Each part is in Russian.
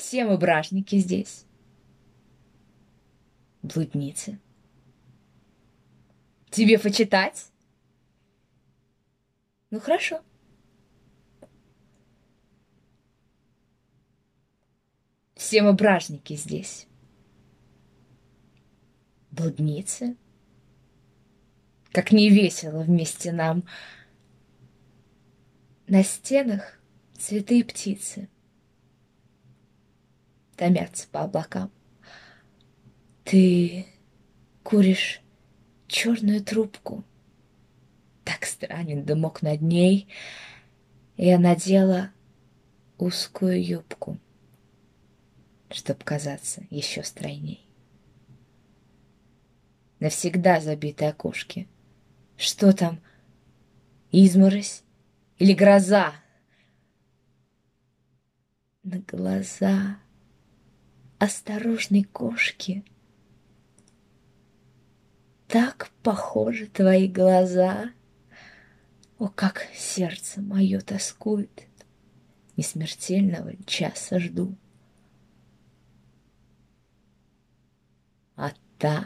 Все мы бражники здесь, блудницы. Тебе почитать? Ну хорошо. Все мы бражники здесь, блудницы. Как не весело вместе нам. На стенах цветы и птицы томятся по облакам. Ты куришь черную трубку. Так странен дымок над ней. Я надела узкую юбку, чтоб казаться еще стройней. Навсегда забиты окошки. Что там, изморозь или гроза? На глаза осторожной кошки так похожи твои глаза. О, как сердце мое тоскует, несмертельного часа жду. А та,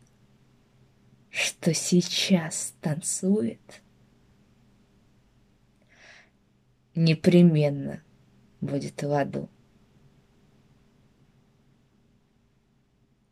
что сейчас танцует, непременно будет в аду.